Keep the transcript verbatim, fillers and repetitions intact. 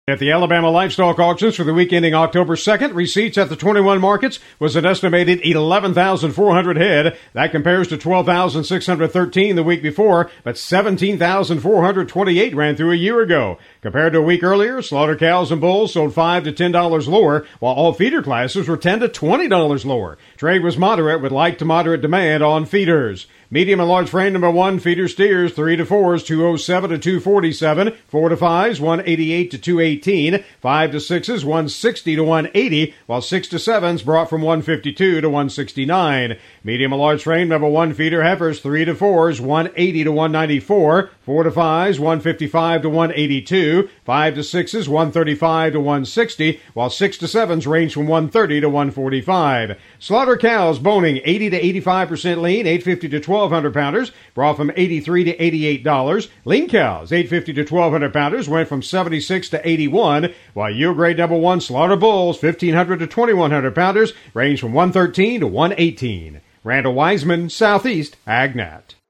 At the Alabama Livestock Auctions for the week ending October second, receipts at the twenty-one markets was an estimated eleven thousand four hundred head. That compares to twelve thousand six hundred thirteen the week before, but seventeen thousand four hundred twenty-eight ran through a year ago. Compared to a week earlier, slaughter cows and bulls sold five to ten dollars lower, while all feeder classes were ten to twenty dollars lower. Trade was moderate with light to moderate demand on feeders. Medium and large frame number one feeder steers, three to fours, two oh seven to two forty-seven, four to fives, one eighty-eight to two eighteen, five to sixes, one sixty to one eighty, while six to sevens brought from one fifty-two to one sixty-nine. Medium and large frame number one feeder heifers, three to fours, one eighty to one ninety-four, four to fives, one fifty-five to one eighty-two, five to sixes, one thirty-five to one sixty, while six to sevens range from one thirty to one forty-five. Slaughter cows boning eighty to eighty-five percent lean, eight fifty to twelve hundred pounders, brought from eighty-three to eighty-eight dollars. Lean cows, eight fifty to twelve hundred pounders, went from seventy-six to eighty-one, while yield grade number one slaughter bulls, fifteen hundred to twenty-one hundred pounders, range from one thirteen to one eighteen. Randall Wiseman, Southeast AgNet.